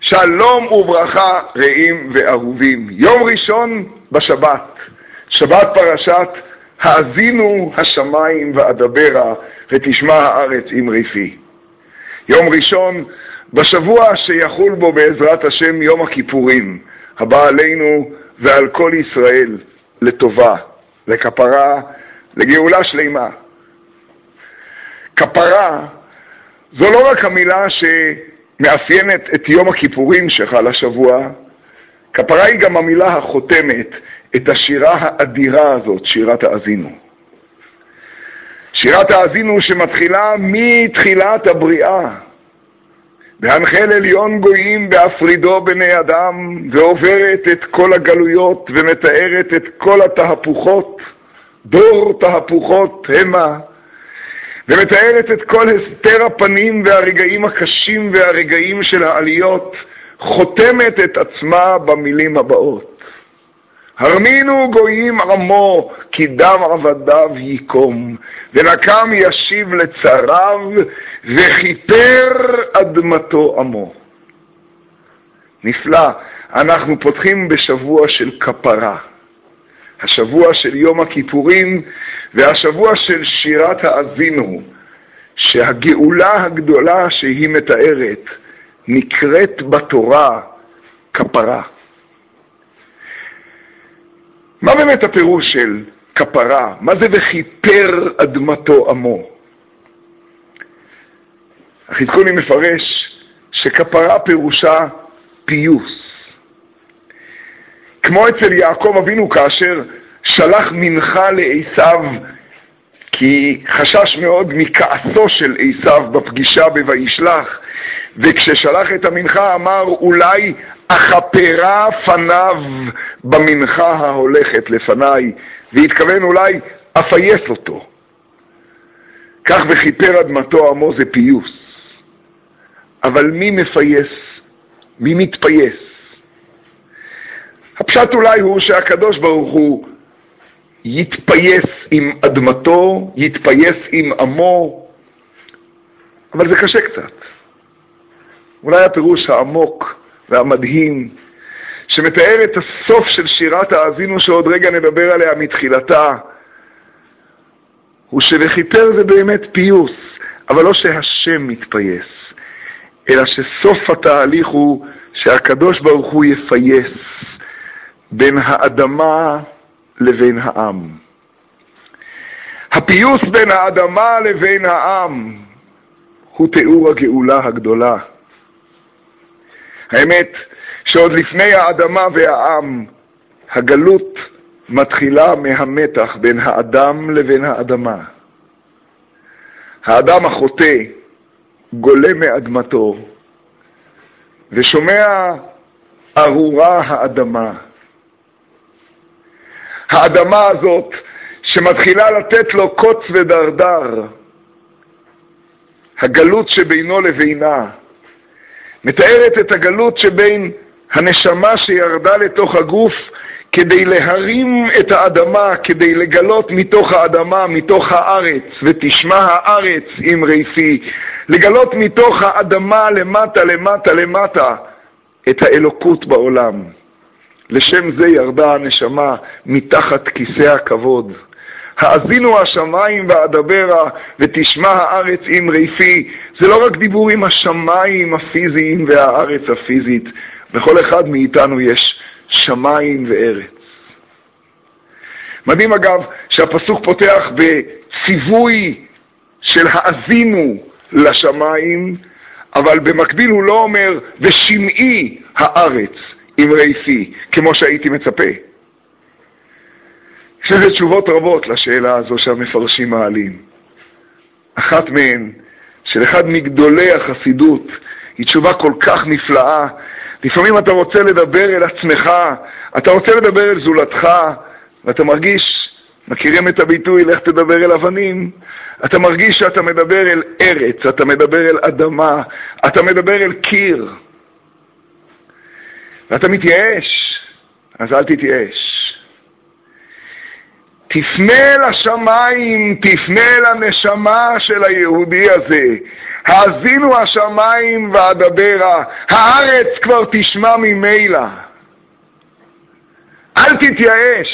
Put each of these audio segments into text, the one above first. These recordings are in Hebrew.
שלום וברכה רעים ואהובים. יום ראשון בשבת, שבת פרשת האזינו השמיים ואדברה ותשמע הארץ אמרי פי. יום ראשון בשבוע שיחול בו בעזרת השם יום הכיפורים, הבא עלינו ועל כל ישראל לטובה, לכפרה, לגאולה שלמה. כפרה זו לא רק המילה שמאפיינת את יום הכיפורים שחל השבוע, כפרה היא גם המילה החותמת את השירה האדירה הזאת, שירת האזינו. שירת האזינו שמתחילה מתחילת הבריאה, בהנחל עליון גויים בהפרידו בני אדם, ועוברת את כל הגלויות ומתארת את כל התהפוכות, דור תהפוכות המה, ומתארת את כל הסתר הפנים והרגעים הקשים והרגעים של העליות, חותמת את עצמה במילים הבאות: הרמינו גויים עמו, כי דם עבדיו ייקום, ונקם ישיב לצריו, וכיפר אדמתו עמו. נפלא, אנחנו פותחים בשבוע של כפרה, השבוע של יום הכיפורים, והשבוע של שירת האזינו, שהגאולה הגדולה שהיא מתארת נקראת בתורה כפרה. מה באמת הפירוש של כפרה? מה זה וכיפר אדמתו עמו? החזקוני מפרש שכפרה פירושה פיוס. כמו אצל יעקב אבינו כאשר שלח מנחה לעשיו, כי חשש מאוד מכעסו של עשיו בפגישה בוישלח, וכששלח את המנחה אמר אולי אכפרה פניו במנחה ההולכת לפניי, והתכוון אולי אפייס אותו. כך וכיפר אדמתו עמו זה פיוס. אבל מי מפייס? מי מתפייס? הפשט אולי הוא שהקדוש ברוך הוא יתפייס עם אדמתו, יתפייס עם עמו, אבל זה קשה קצת. אולי הפירוש העמוק והמדהים שמתאר את הסוף של שירת האזינו שעוד רגע נדבר עליה מתחילתה, הוא שוכיפר זה באמת פיוס, אבל לא שהשם מתפייס, אלא שסוף התהליך הוא שהקדוש ברוך הוא יפייס בין האדמה לבין העם. הפיוס בין האדמה לבין העם הוא תיאור הגאולה הגדולה. האמת שעוד לפני האדמה והעם, הגלות מתחילה מהמתח בין האדם לבין האדמה. האדם החוטא גולה מאדמתו ושומע ארורה האדמה. האדמה הזאת שמתחילה לתת לו קוץ ודרדר, הגלות שבינו לבינה, מתארת את הגלות שבין הנשמה שירדה לתוך הגוף כדי להרים את האדמה, כדי לגלות מתוך האדמה, מתוך הארץ, ותשמע הארץ אמרי פי, לגלות מתוך האדמה למטה למטה למטה את האלוקות בעולם. לשם זה ירדה הנשמה מתחת כיסא הכבוד. האזינו השמיים ואדברה ותשמע הארץ אמרי פי, זה לא רק דיבור עם השמיים הפיזיים והארץ הפיזית, בכל אחד מאיתנו יש שמיים וארץ. מדהים אגב שהפסוק פותח בציווי של האזינו לשמיים, אבל במקביל הוא לא אומר ושמעי הארץ אמרי פי, כמו שהייתי מצפה. יש לזה תשובות רבות לשאלה הזו שהמפרשים מעלים. אחת מהן, של אחד מגדולי החסידות, היא תשובה כל כך נפלאה. לפעמים אתה רוצה לדבר אל עצמך, אתה רוצה לדבר אל זולתך, ואתה מרגיש, מכירים את הביטוי, לך תדבר אל אבנים, אתה מרגיש שאתה מדבר אל ארץ, אתה מדבר אל אדמה, אתה מדבר אל קיר, ואתה מתייאש. אז אל תתייאש. תפנה לשמיים, תפנה לנשמה של היהודי הזה, האזינו השמיים ואדברה, הארץ כבר תשמע ממילא. אל תתייאש,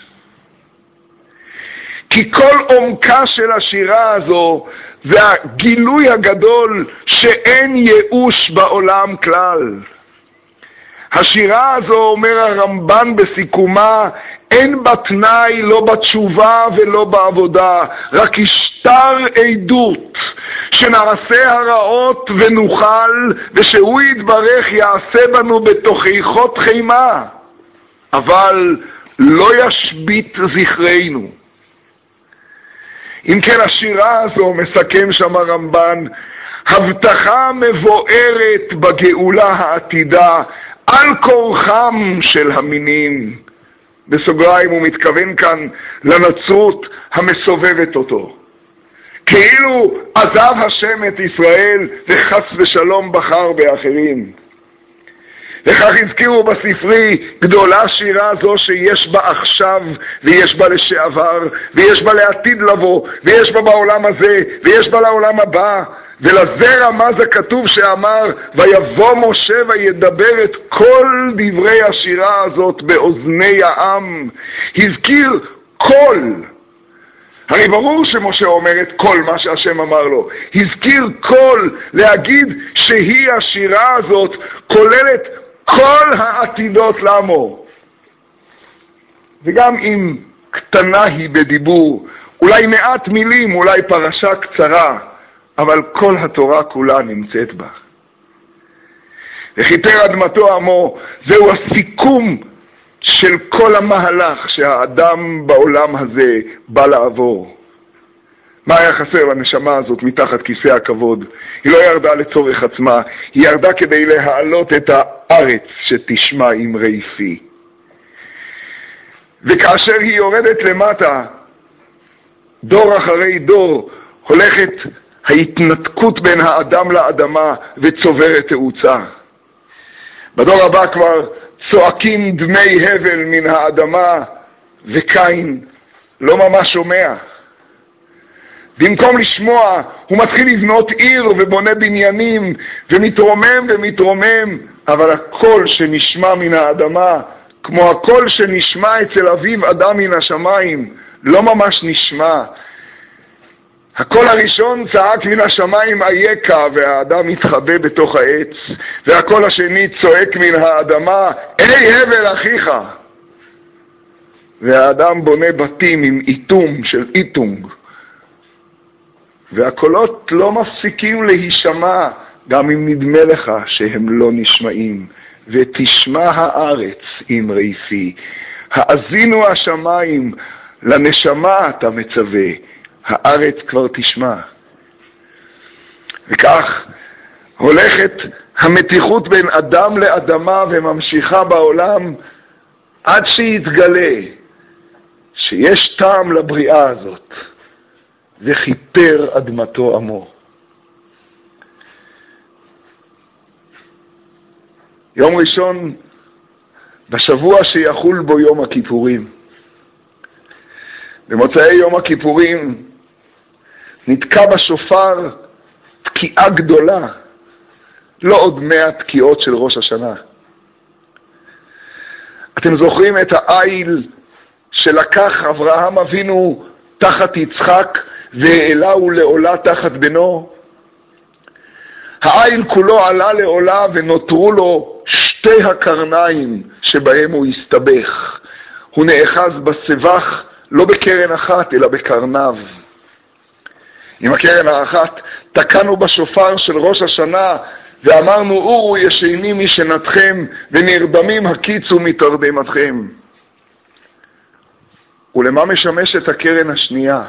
כי כל עומקה של השירה הזו זה הגילוי הגדול שאין ייאוש בעולם כלל. השירה הזו, אומר הרמב"ן בסיכומה, אין בה תנאי, לא בתשובה ולא בעבודה, רק השטר עדות, שנעשה הרעות ונוכל, ושהוא יתברך יעשה בנו בתוכיחות חימה, אבל לא ישבית זכרנו. אם כן, השירה הזו, מסכם שם הרמב"ן, הבטחה מבוארת בגאולה העתידה, על כורחם של המינים. בסוגריים הוא מתכוון כאן לנצרות המסובבת אותו. כאילו עזב השם את ישראל וחס ושלום בחר באחרים. וכך הזכירו בספרי, גדולה שירה זו שיש בה עכשיו ויש בה לשעבר ויש בה לעתיד לבוא ויש בה בעולם הזה ויש בה לעולם הבא. ולזה רמז הכתוב שאמר, ויבוא משה וידבר את כל דברי השירה הזאת באוזני העם. הזכיר כל. הרי ברור שמשה אומר את כל מה שהשם אמר לו. הזכיר כל, להגיד שהיא השירה הזאת כוללת כל העתידות לעמו. וגם אם קטנה היא בדיבור, אולי מעט מילים, אולי פרשה קצרה, אבל כל התורה כולה נמצאת בה. וכיפר אדמתו עמו, זהו הסיכום של כל המהלך שהאדם בעולם הזה בא לעבור. מה היה חסר לנשמה הזאת מתחת כיסא הכבוד? היא לא ירדה לצורך עצמה, היא ירדה כדי להעלות את הארץ שתשמע אמרי פי. וכאשר היא יורדת למטה, דור אחרי דור, הולכת ההתנתקות בין האדם לאדמה וצוברת תאוצה. בדור הבא כבר צועקים דמי הבל מן האדמה, וקין לא ממש שומע. במקום לשמוע, הוא מתחיל לבנות עיר ובונה בניינים, ומתרומם, אבל הקול שנשמע מן האדמה, כמו הקול שנשמע אצל אביו אדם מן השמיים, לא ממש נשמע. הקול הראשון צעק מן השמיים אייכה, והאדם מתחבא בתוך העץ, והקול השני צועק מן האדמה, אי הבל אחיך. והאדם בונה בתים עם איתום של איתונג, והקולות לא מפסיקים להישמע, גם אם נדמה לך שהם לא נשמעים. ותשמע הארץ אמרי פי, האזינו השמיים, לנשמה אתה מצווה, הארץ כבר תשמע. וכך הולכת המתיחות בין אדם לאדמה וממשיכה בעולם, עד שיתגלה שיש טעם לבריאה הזאת, וכיפר אדמתו עמו. יום ראשון בשבוע שיחול בו יום הכיפורים. במוצאי יום הכיפורים נתקע בשופר תקיעה גדולה, לא עוד 100 תקיעות של ראש השנה. אתם זוכרים את העיל שלקח אברהם אבינו תחת יצחק והעלהו לעולה תחת בנו? העיל כולו עלה לעולה ונותרו לו 2 הקרניים שבהם הוא הסתבך. הוא נאחז בסבך לא בקרן אחת אלא בקרניו. עם הקרן האחת תקענו בשופר של ראש השנה ואמרנו, אורו ישנים משנתכם ונרדמים הקיצו מתרדמתכם. ולמה משמשת הקרן השנייה?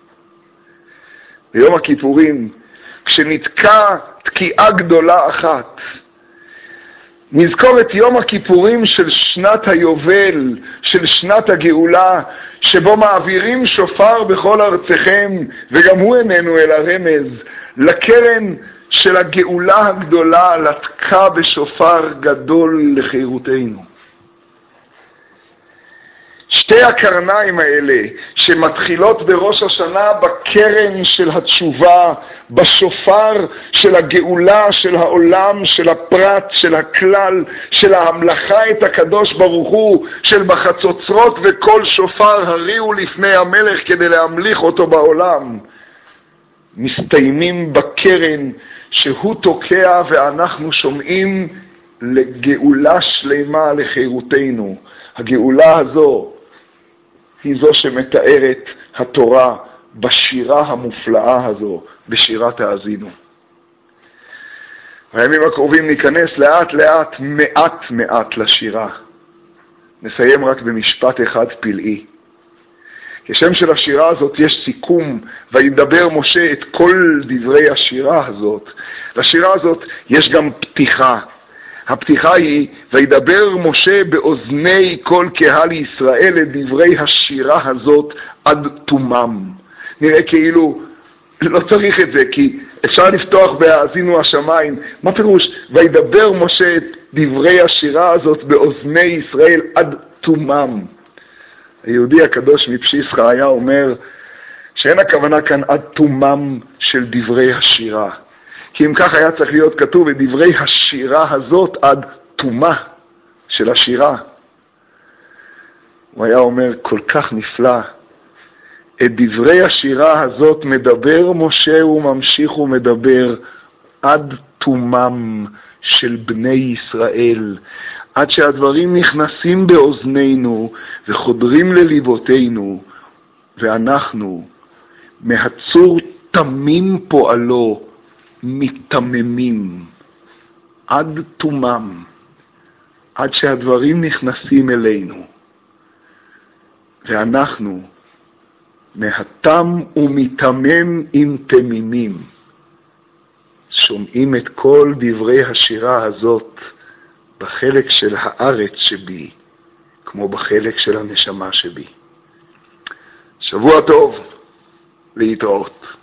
ביום הכיפורים, כשנתקע תקיעה גדולה אחת, נזכור את יום הכיפורים של שנת היובל, של שנת הגאולה, שבו מעבירים שופר בכל ארציכם, וגם הוא איננו אלא רמז, לקרן של הגאולה הגדולה, לתקע בשופר גדול לחירותנו. שתי הקרניים האלה שמתחילות בראש השנה בקרן של התשובה, בשופר של הגאולה של העולם, של הפרט, של הכלל, של ההמלכה את הקדוש ברוך הוא, של בחצוצרות וכל שופר הריעו לפני המלך כדי להמליך אותו בעולם, מסתיימים בקרן שהוא תוקע ואנחנו שומעים לגאולה שלמה לחירותנו. הגאולה הזו היא זו שמתארת התורה בשירה המופלאה הזו, בשירת האזינו. בימים הקרובים ניכנס לאט לאט, מעט מעט לשירה. נסיים רק במשפט אחד פלאי. כשם של השירה הזאת יש סיכום, וידבר משה את כל דברי השירה הזאת. לשירה הזאת יש גם פתיחה. הפתיחה היא, וידבר משה באוזני כל קהל ישראל את דברי השירה הזאת עד תומם. נראה כאילו לא צריך את זה, כי אפשר לפתוח בהאזינו השמיים. מה פירוש? וידבר משה את דברי השירה הזאת באוזני ישראל עד תומם. היהודי הקדוש מפשיסחה היה אומר שאין הכוונה כאן עד תומם של דברי השירה. כי אם כך היה צריך להיות כתוב את דברי השירה הזאת עד תומה של השירה. הוא היה אומר כל כך נפלא, את דברי השירה הזאת מדבר משה וממשיך ומדבר עד תומם של בני ישראל, עד שהדברים נכנסים באוזנינו וחודרים לליבותינו, ואנחנו מהצור תמים פועלו מתממים עד תומם, עד שהדברים נכנסים אלינו, ואנחנו מהתם ומתמם עם תמימים שומעים את כל דברי השירה הזאת בחלק של הארץ שבי, כמו בחלק של הנשמה שבי. שבוע טוב, להתראות.